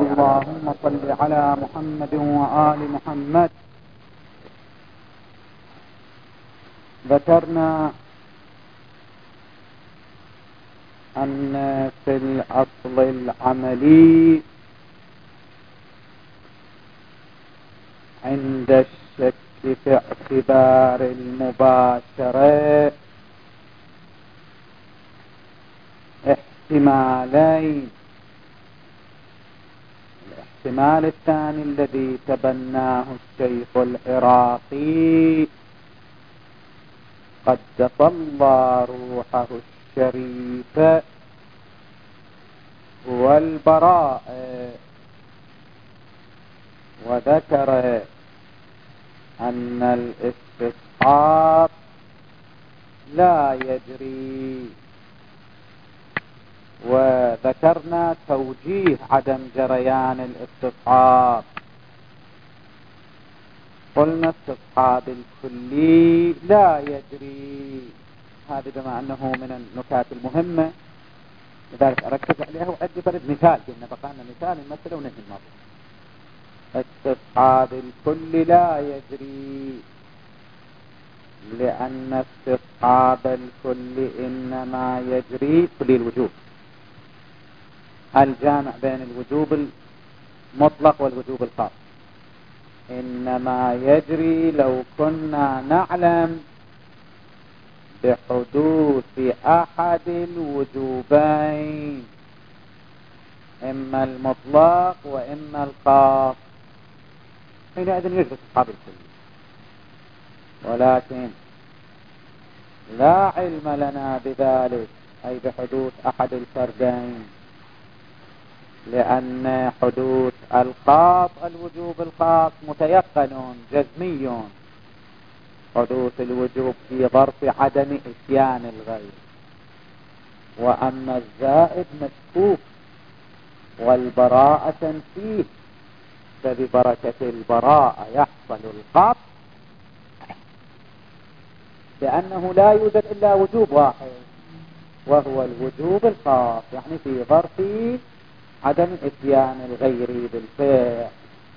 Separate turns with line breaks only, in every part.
اللهم صل على محمد وآل محمد. ذكرنا أن في الأصل العملي عند الشك في اعتبار المباشرة احتمالين: الاحتمال الثاني الذي تبناه الشيخ العراقي قدس الله روحه الشريف هو البراء، وذكر أن الاستصحاب لا يجري، وذكرنا توجيه عدم جريان الاستصحاب. قلنا استصحاب الكلي لا يجري، هذا بما أنه من النكات المهمة لذلك أركز عليها وأدي برد مثال، لأن بقانا مثال المسألة ونهي الموضوع. استصحاب الكل لا يجري لأن استصحاب الكل إنما يجري كل الوجوب، الجامع بين الوجوب المطلق والوجوب الخاص، إنما يجري لو كنا نعلم بحدوث أحد الوجوبين، إما المطلق وإما الخاص، حينئذ يجري استصحاب الكل. ولكن لا علم لنا بذلك، أي بحدوث أحد الفردين، لأن حدوث الخاص الوجوب الخاص متيقن جزمي، حدوث الوجوب في ظرف عدم إتيان الغير، وأما الزائد مشكوك والبراءة فيه، فببركة البراءة يحصل القطع، لأنه لا يوجد إلا وجوب واحد وهو الوجوب الخاص، يعني في ظرف عدم اتيان الغير بالفعل.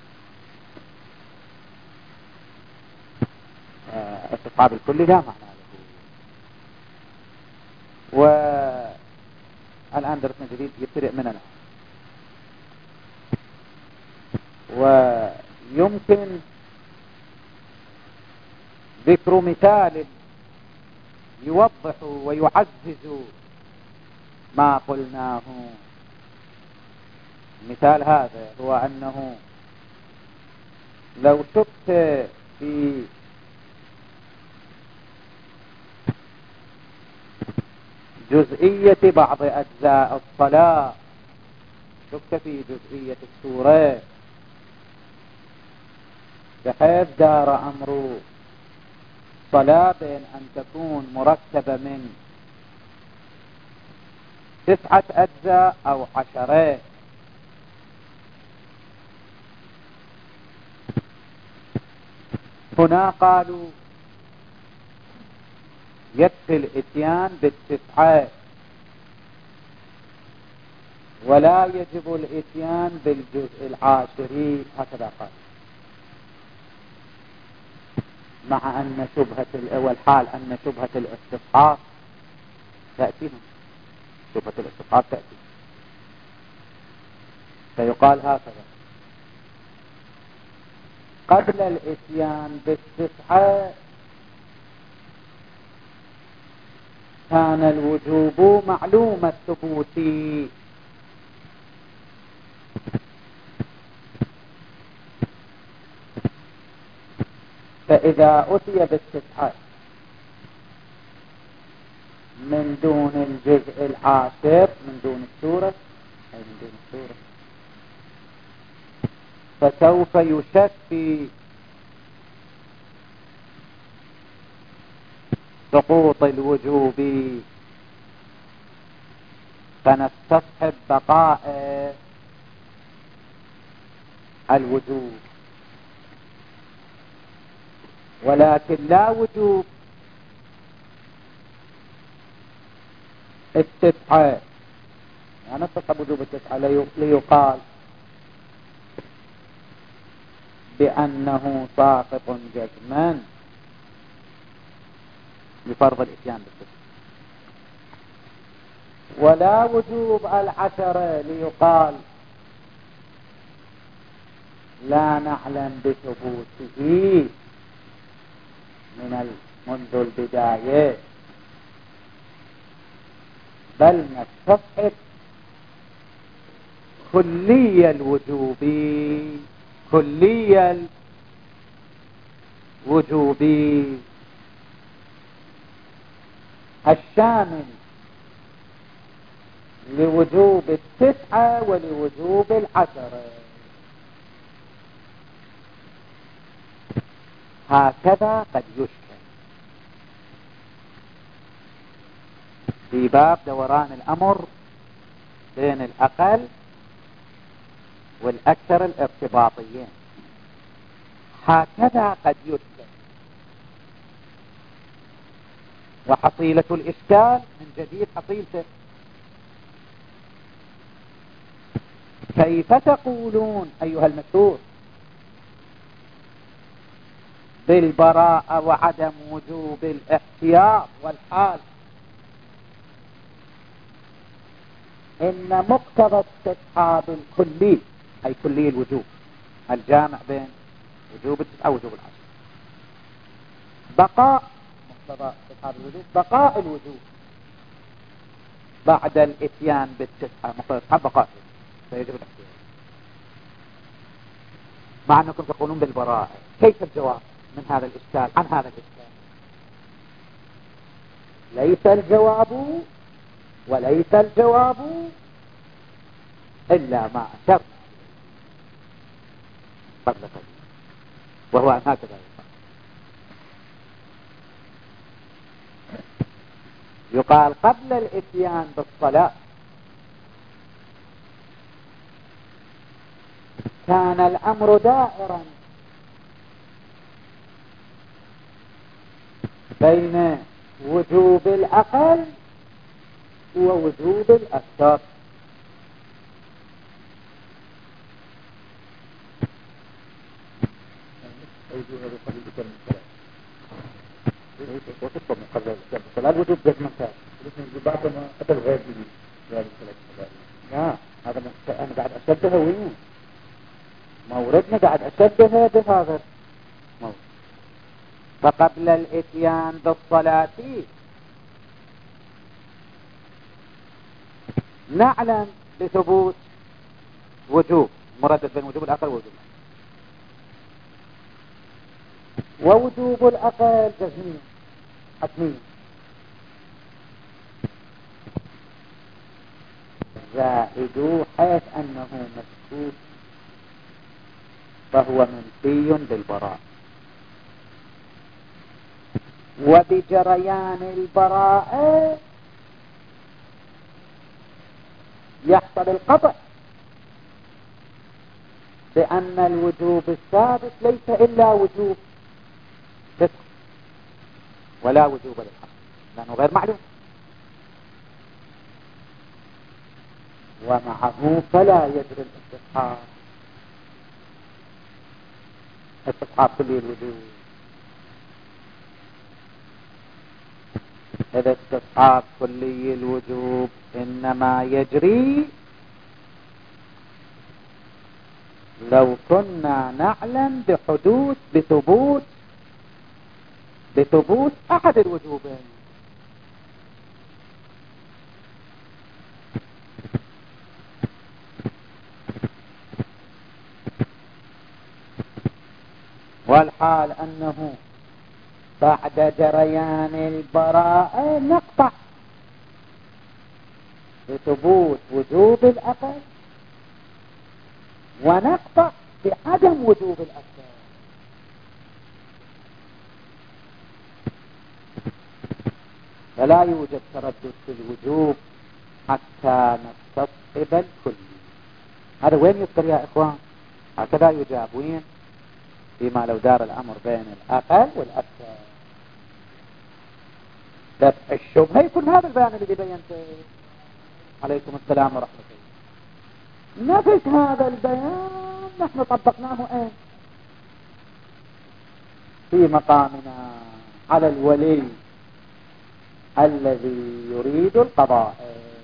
استصحاب الكل لا معنى له. والآن درسنا جديد يبتدئ مننا، ويمكن ذكر مثال يوضح ويعزز ما قلناه. مثال هذا هو أنه لو شكت في جزئية بعض أجزاء الصلاة، شك في جزئية السورة بحيث دار أمر صلاة بين أن تكون مركبة من 9 أجزاء أو 10. هنا قالوا يكفي الاتيان بال9 ولا يجب الاتيان بالجزء 10، هكذا قال، مع أن والحال أن شبهة الاستصحاب تأتيهم، شبهة الاستصحاب تأتي، فيقال هكذا: قبل الاتيان بال9 كان الوجوب معلوم الثبوت، فإذا أتي بال9 من دون الجزء 10، من دون السورة، أي من دون السورة، فسوف يشك في سقوط الوجوب، فنستصحب بقاء الوجوب، ولكن لا وجوب ال9، يعني نستصحب وجوب ال9 ليقال بأنه ساقط جزما بفرض الإتيان بالصفة، ولا وجوب العشرة ليقال لا نعلم بثبوته منذ البداية، بل نستصحب كلي الوجوب الشامل لوجوب 9 ولوجوب 10. هكذا قد يشكل في باب دوران الأمر بين الأقل والأكثر الارتباطيين، هكذا قد يشكل. وحصيلة الإشكال من جديد حصيلته، كيف تقولون أيها المشهور بالبراءة وعدم وجوب الاحتياط والحال إن مقتضى استصحاب الكلي أي كلي الوجوب الجامع بين وجوب 9 ووجوب 10، بقاء مقتضى استصحاب الوجوب بقاء الوجوب بعد الاتيان ب9 مقتضى استصحاب بقاء فيجب الاحتياط، مع أنكم تقولون بالبراءة. كيف الجواب من هذا الإشكال عن هذا الإشكال؟ ليس الجواب وليس الجواب إلا ما أشرت قبل قليل، وهو أن هكذا يقال قبل الاتيان بالصلاة كان الأمر دائرا بين وجوب الأقل ووجوب الأكثر، الوجوب جزما كامل بعضنا أتى الغير جديد. لا هذا أنا قاعد أشبهه وين موردنا قاعد أشبهه بهذا المورد. فقبل الاتيان بالصلاة نعلم بثبوت وجوب مردد بين وجوب الأقل ووجوب ووجوب الأقل جزميا حتميا، زائد حيث أنه مسكوت فهو منفي بالبراء، وبجريان البراءة يحصل القطع بأن الوجوب الثابت ليس إلا وجوب فقه ولا وجوب للحق لأنه غير معلوم، ومعه فلا يجري استصحاب كلي الوجوب. إذا استصحاب كلي الوجوب إنما يجري لو كنا نعلم بثبوت أحد الوجوبين، والحال أنه بعد جريان البراءة نقطع بثبوت وجوب الأقل ونقطع بعدم وجوب الأكثر. فلا يوجد تردد في الوجوب حتى نستصحب الكل. هذا وين يذكر يا إخوان؟ هكذا يجاب وين؟ فيما لو دار الأمر بين الأقل والأكثر. دفع الشبهة يكون هذا البيان الذي بينته. عليكم السلام ورحمة الله. نفس هذا البيان نحن طبقناه اين؟ في مقامنا على الولي الذي يريد القضاء.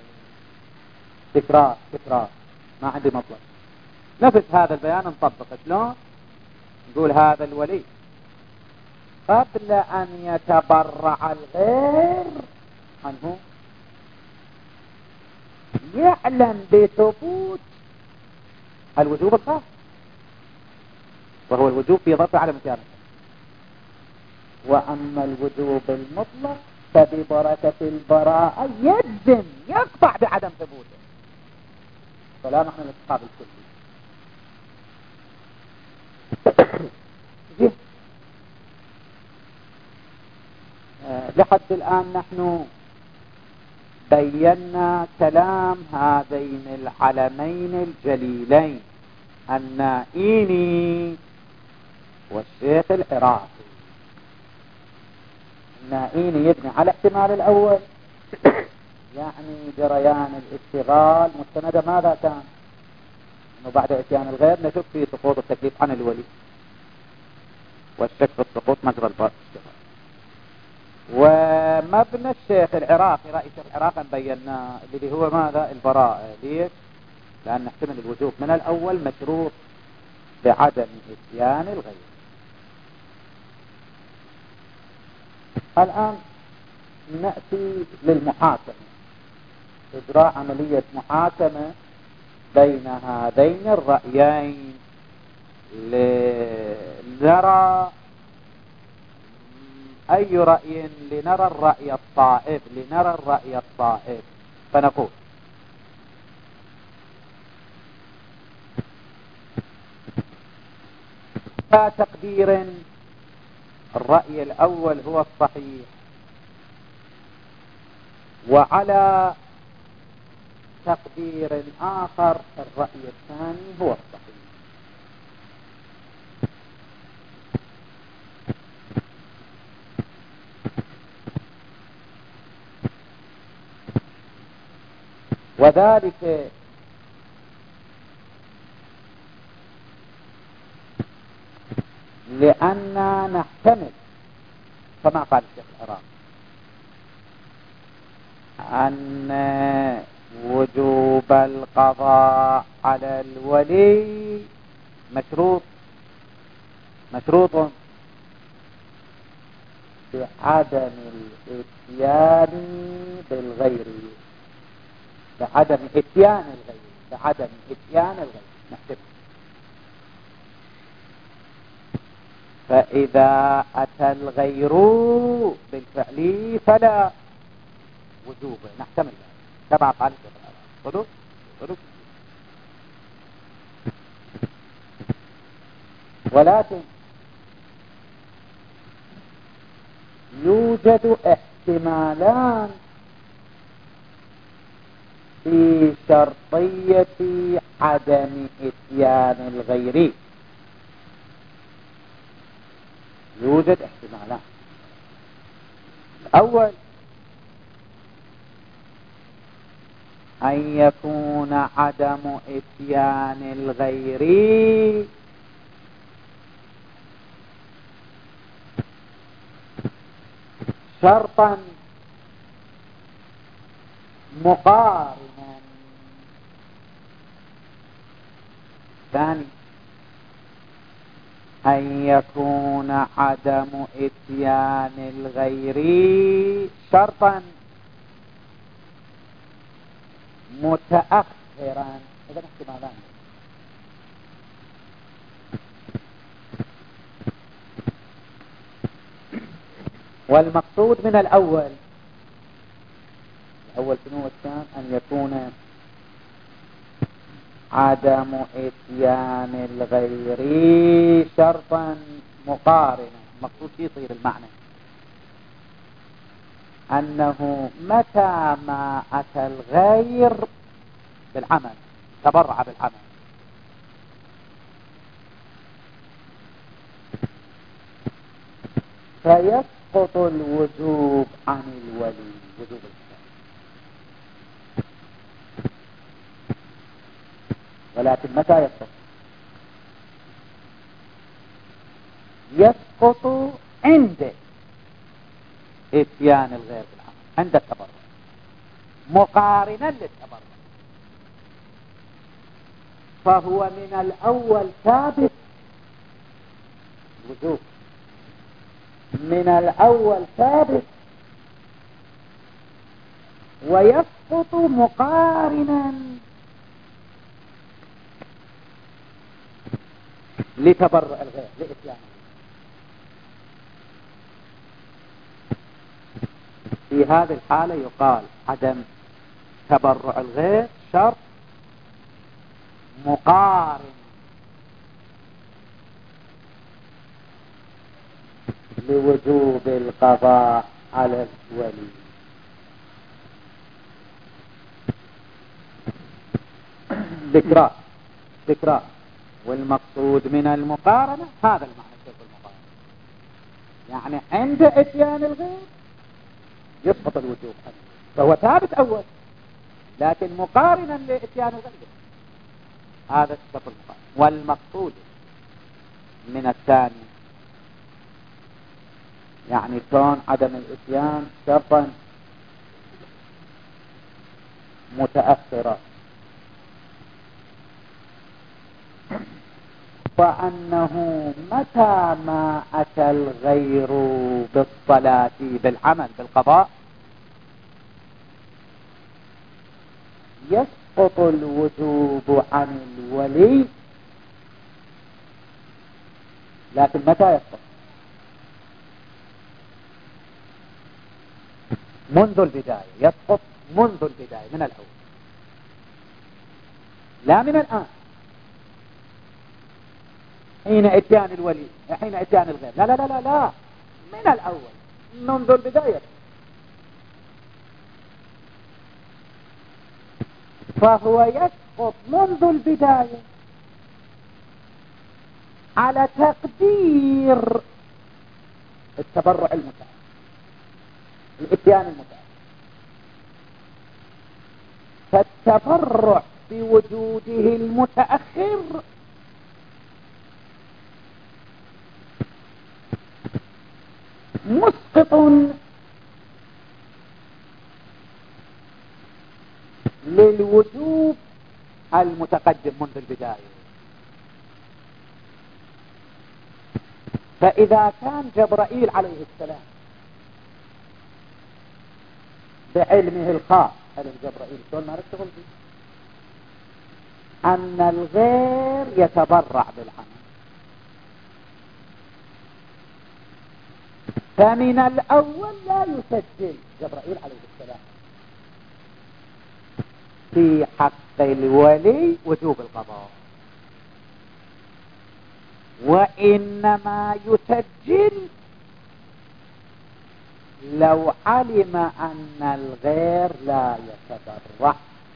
تكرار ما عندي مطلب. نفس هذا البيان نطبق شلون؟ نقول هذا الولي قبل أن يتبرع الغير عنه يعلم بثبوت الوجوب الخاص، وهو الوجوب في ظرف على مكانه. وأما الوجوب المطلق فببركة البراءة يجزم يقطع بعدم ثبوته، فلا معنى للاتخاذ الكلي. لحد الآن نحن بينا كلام هذين العلمين الجليلين النائيني والشيخ العراقي. النائيني يبني على الاحتمال الأول، يعني جريان الاشتغال مستند ماذا كان؟ انه بعد اتيان الغير نشك في سقوط التكليف عن الولي، والشك في السقوط مجرى الاشتغال. ومبنى الشيخ العراقي، رأي الشيخ العراقي بيناه اللي هو ماذا؟ البراءة. ليش؟ لأن نحتمل الوجوب من الأول مشروط بعدم اتيان الغير. الآن نأتي للمحاكمة، إجراء عملية محاكمة بين هذين الرأيين لنرى أي رأي، لنرى الرأي الصائب. فنقول فتقدير الرأي الأول هو الصحيح، وعلى تقدير آخر الرأي الثاني هو الصحيح. وذلك لأننا نحتمل كما قال الشيخ العراقي أن وجوب القضاء على الولي مشروط بعدم الاتيان بالغير، بعدم اتيان الغير نحتمل. فإذا أتى الغير بالفعل فلا وجوب، نحتمل كما قال الشيخ العراقي. ولكن يوجد احتمالان في شرطية عدم اتيان الغير. يوجد احتمالان. الأول أن يكون عدم اتيان الغير شرطا مقارنا. ثاني أن يكون عدم اتيان الغير شرطا متأخرا. إذا احتمالان. والمقصود من الأول شنو الثاني؟ أن يكون عدم اتيان الغير شرطا مقارنا. المقصود يصير المعنى أنه متى ما أتى الغير بالعمل، تبرع بالعمل، فيسقط الوجوب عن الولي، وجوب الكفاية. ولكن متى يسقط؟ يسقط عند اتيان الغير بالعمل، عند التبرع مقارنا للتبرع. فهو من الأول ثابت وجوب، من الأول ثابت ويسقط مقارنا لتبرع الغير لإتيان. في هذه الحالة يقال عدم تبرع الغير شرط مقارن لوجوب القضاء على الولي. ذكرى والمقصود من المقارنة هذا المعنى شرط المقارنة، يعني عند اتيان الغير يسقط الوجوب عنه، فهو ثابت أول لكن مقارنا لاتيان الغير هذا شرط المقارنة. والمقصود من الثاني يعني كون عدم الاتيان شرطا متأخرا، فأنه متى ما أتى الغير بالصلاة بالعمل بالقضاء يسقط الوجوب عن الولي. لكن متى يسقط؟ منذ البداية، يسقط منذ البداية من الأول، لا من الآن حين اتيان الولي حين اتيان الغير، لا لا لا لا لا، من الأول منذ البداية. فهو يسقط منذ البداية على تقدير التبرع المتأخر الاتيان المتأخر. فالتبرع بوجوده المتأخر مسقط للوجوب المتقدم منذ البداية. فإذا كان جبرائيل عليه السلام بعلمه الخاص، علم جبرائيل شلون ما نشتغل فيه، أن الغير يتبرع بالعمل، فمن الأول لا يسجل جبرائيل عليه السلام في حق الولي وجوب القضاء، وإنما يسجل لو علم أن الغير لا يتبرع.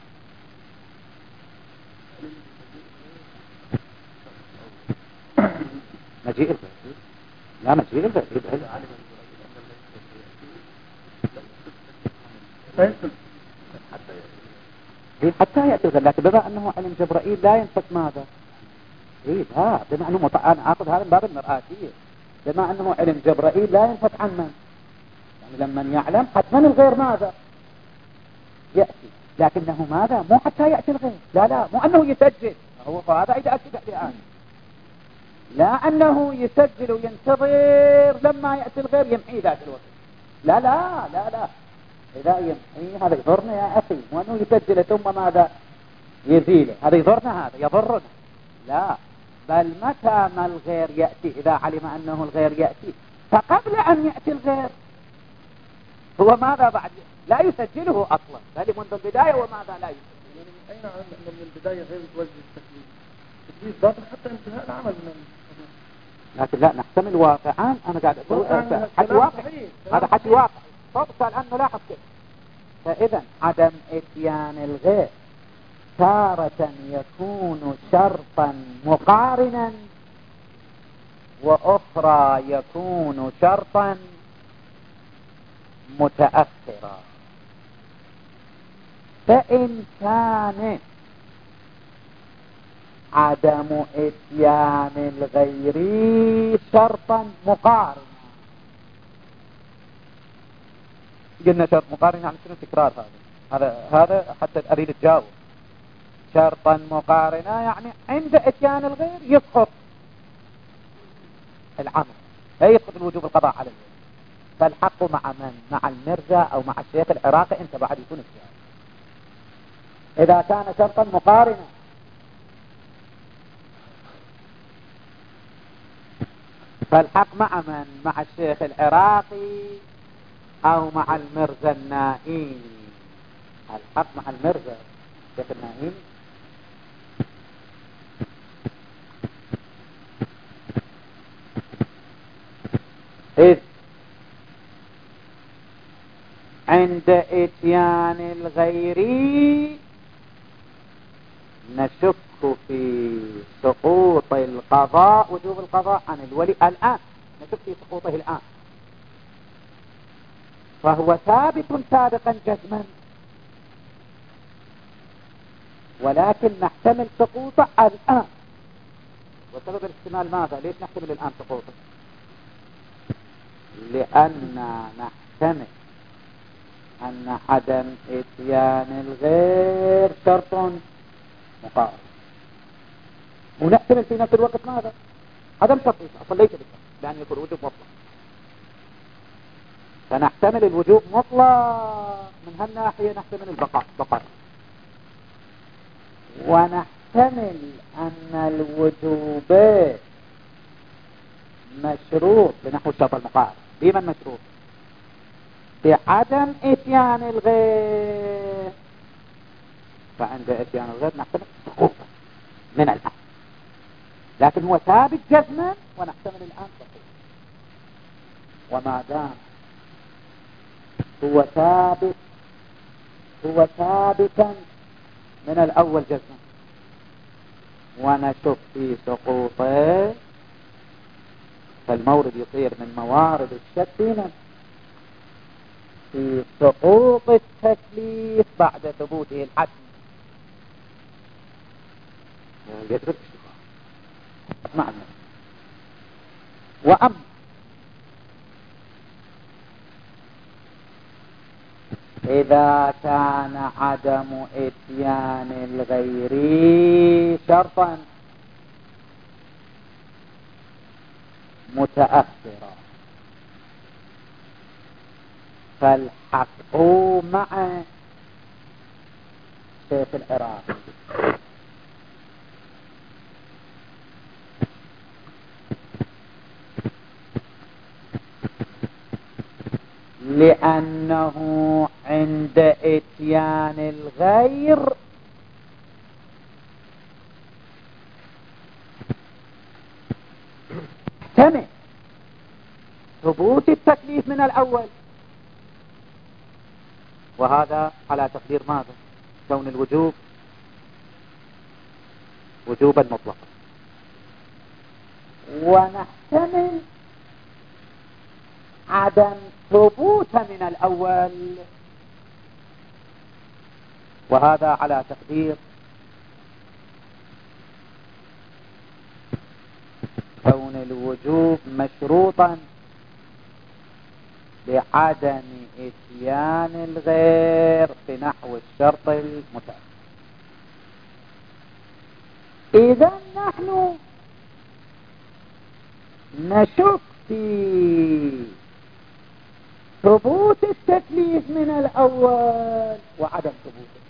مجيء الغير، لا مجيء الغير حتى يأتي الغير، لكن بما أنه علم جبرائيل لا ينفت ماذا؟ لا، بما أنه أنا أخذ هذا من باب المرآتية، بما أنه علم جبرائيل لا ينفت عن من؟ يعني لما يعلم حتما الغير ماذا؟ يأتي، لكنه ماذا؟ مو حتى يأتي الغير، لا لا، مو أنه يسجل، هو هذا إذا أكد الآن، لا أنه يسجل وينتظر لما يأتي الغير يمحي ذات الوقت، لا لا لا لا، إذا يمحي هذا يضرنا يا أخي، مو أنه يسجل ثم ماذا؟ يزيله، هذا يضرنا، هذا يضرنا، لا، بل متى ما الغير يأتي إذا علم أنه الغير يأتي، فقبل أن يأتي الغير هو ماذا بعد؟ لا يسجله أصلا، بل منذ البداية وماذا لا يسجل.
يعني من أين علم أن من البداية غير متوجه التكليف؟ التكليف باطل حتى انتهاء العمل من
لكن لا نحتمل واقعا، أنا قاعد أقول حكي واقع، هذا حكي واقع طبعا لأنه لاحظ كده. فإذا عدم اتيان الغير تارة يكون شرطا مقارنا، وأخرى يكون شرطا متأخرا. فإن كان عدم اتيان الغير شرطا مقارنا. قلنا شرط مقارن يعني شنو تكرار هذا حتى اريد تجاوب. شرطا مقارنا يعني عند اتيان الغير يسقط العمل، لا يسقط الوجوب القضاء على الغير. فالحق مع من؟ مع المرزا او مع الشيخ العراقي، انت بعد يكون الشيخ اذا كان شرطا مقارنا. فالحق مع من؟ مع الشيخ العراقي او مع المرزا النائيني. الحق مع المرزا الشيخ النائيني. إذ عند اتيان الغير نشك في سقوط القضاء، وجوب القضاء عن الولي الآن، نشك في سقوطه الآن، فهو ثابت سابقا جزما، ولكن نحتمل سقوطه الآن. وسبب الاحتمال ماذا؟ ليش نحتمل الآن سقوطه؟ لأننا نحتمل أن عدم اتيان الغير شرط مقارن، ونحتمل في نفس الوقت ماذا؟ عدم شرط أصلا ليس بالشرط، لأن يكون الوجوب مطلق. فنحتمل الوجوب مطلق من هالناحية، نحتمل البقاء بقاء، ونحتمل أن الوجوب مشروط بنحو الشرط المقارن. بمن مشروط؟ بعدم اتيان الغير. فعند اتيان الغير نحتمل سقوطه من الآن، لكن هو ثابت جزما ونحتمل الآن سقوطه. وما دام هو ثابتا من الأول جزما ونشك في سقوطه، فالمورد يصير من موارد الشك في سقوط التكليف بعد ثبوته الحتم. يدرك معنى. وأما إذا كان عدم اتيان الغير شرطا متأخرا، فالحق مع شيخ العراقي. لأنه عند اتيان الغير احتمل ثبوت التكليف من الأول، وهذا على تقدير ماذا؟ كون الوجوب وجوبا مطلقا، ونحتمل عدم ثبوت من الأول، وهذا على تقدير كون الوجوب مشروطا بعدم اتيان الغير في نحو الشرط المتأخر. إذا نحن نشك في ثبوت التكليف من الأول وعدم ثبوته،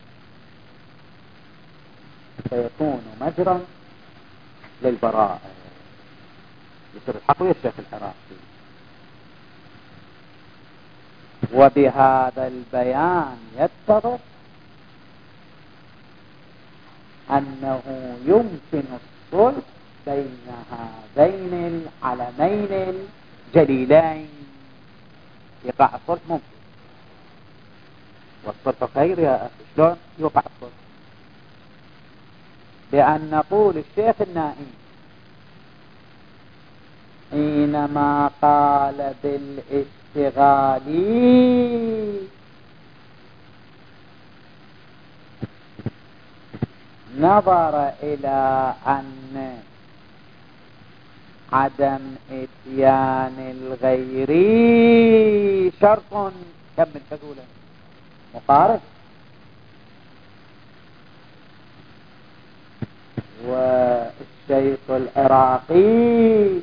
فيكون مجرا للبراءة. يصير الحق ويا الشيخ العراقي. وبهذا البيان يتضح أنه يمكن الصلح بين هذين العلمين الجليلين. يقع الصلح ممكن، والصلح خير يا أخي. شلون يوقع الصلح؟ بأن نقول الشيخ النائم حينما قال بالاشتغال نظر إلى أن عدم اتيان الغير شرط، كمل تقوله مقارن. والشيخ العراقي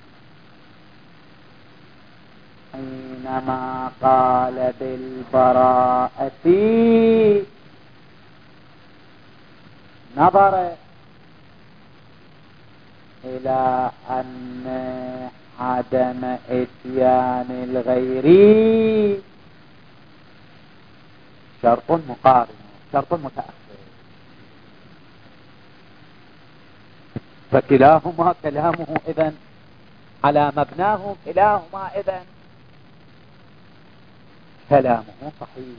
حينما قال بالبراءة نظر إلى أن عدم اتيان الغير شرط مقارن، شرط متأخر، فكلاهما كلامه إذن على مبناه، كلاهما إذن كلامه صحيح،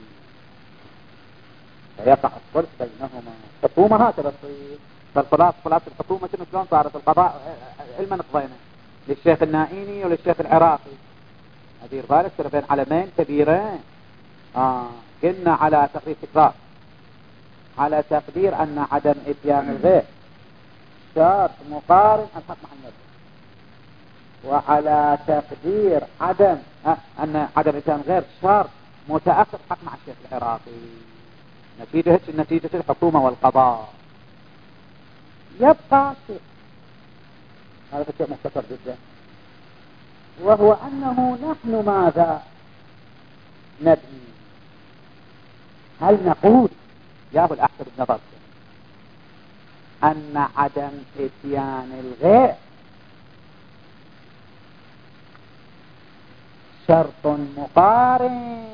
فيقع الصلح بينهما. الحكومة هكذا تصير، فالخلاص الحكومة شلون صارت القضاء علما قضينا للشيخ النائيني وللشيخ العراقي، أدير بالك ترى بين علمين كبيرين. قلنا على تقدير تكرار، على تقدير أن عدم اتيان الغير شرط مقارن الحق مع النبي، وعلى تقدير أن عدم اتيان الغير شرط متأخر حق مع الشيخ العراقي. نتيجة الحكومة والقضاء. يبقى شيء، هذا شيء مختصر جدا، وهو أنه نحن ماذا نبني؟ هل نقول ياهو الأحسن النظر أن عدم اتيان الغير شرط مقارن،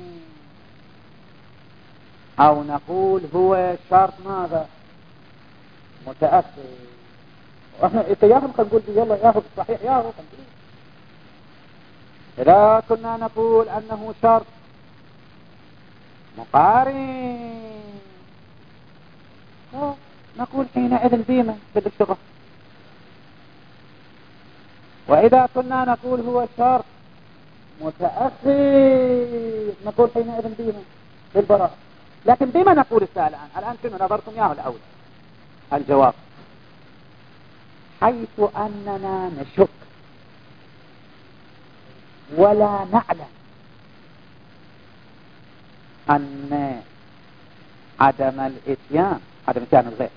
أو نقول هو شرط ماذا متأخر؟ واحنا ياهو نقول يلا ياهو صحيح ياهو. إذا كنا نقول أنه شرط مقارن نقول حينئذ بما بالاشتراك، وإذا كنا نقول هو شرط متأخر نقول حينئذ بما بالبراءة. لكن بما نقول الآن شنو نظرتم ياه الأول؟ الجواب حيث أننا نشك ولا نعلم أن عدم اتيان الغير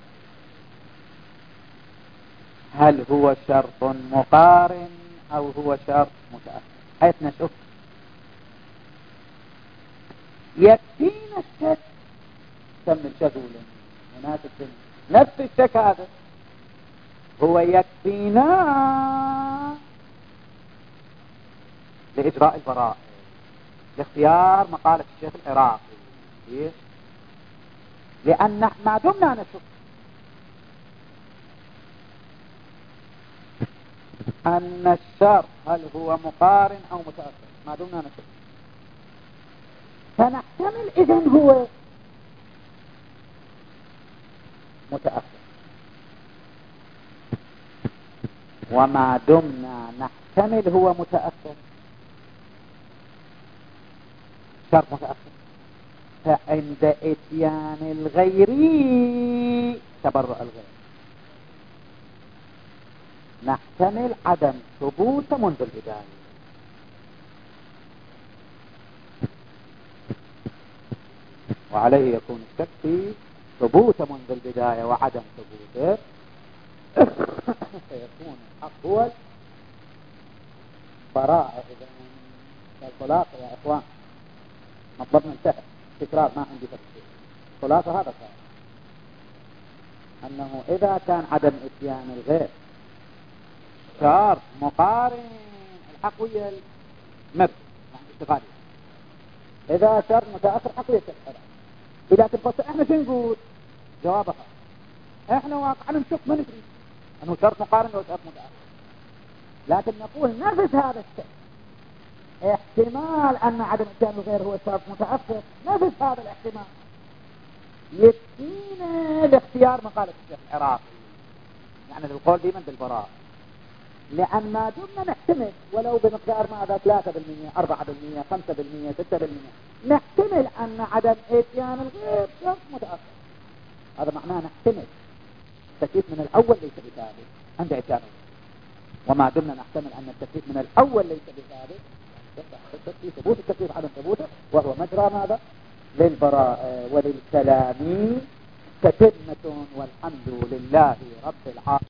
هل هو شرط مقارن أو هو شرط متأخر، حيث نشك يكفينا الشك. كمل شغولا مناسب نفس الشك هذا هو يكفينا لإجراء البراءة، لاختيار مقالة الشيخ العراقي. لأن ما دمنا نشك أن الشرط هل هو مقارن أو متأخر، ما دمنا نشك فنحتمل إذن هو متأخر، وما دمنا نحتمل هو متأخر شرط متأخر، فعند اتيان الغير تبرؤ الغير نحتمل عدم ثبوت منذ البداية. وعليه يكون الشك في ثبوت منذ البداية وعدم ثبوته، فيكون الحق هو براءة. الخلاصة يا إخوان مطلبنا انتهى، تكرار ما عندي تفسير. خلاصة هذا صار أنه إذا كان عدم اتيان الغير شرط مقارن الحق ويا المبدأ يعني اشتغالي، إذا شرط متأخر حق ويا الشرط. إذا تبقى احنا شو نقول؟ جوابها احنا واقعا نشوف ما ندري انه شرط مقارن ولا شرط متأخر، لكن نقول نفس هذا الشيء احتمال ان عدم اتيان الغير هو شرط متأخر، نفس هذا الاحتمال يكفينا لاختيار مقالة الشيخ العراقي، يعني للقول ديما بالبراءة. لأن ما دمنا نحتمل ولو بمقدار ماذا 3% 4% 5% 6% نحتمل أن عدم اتيان الغير شرط متأخر، هذا معناه نحتمل التكليف من الأول ليس بثابت عند إتيانه. وما دمنا نحتمل أن التكليف من الأول ليس بثابت في ثبوت التكليف عدم ثبوته، وهو مجرى ماذا؟ للبراء وللكلام تتمة، والحمد لله رب العالمين.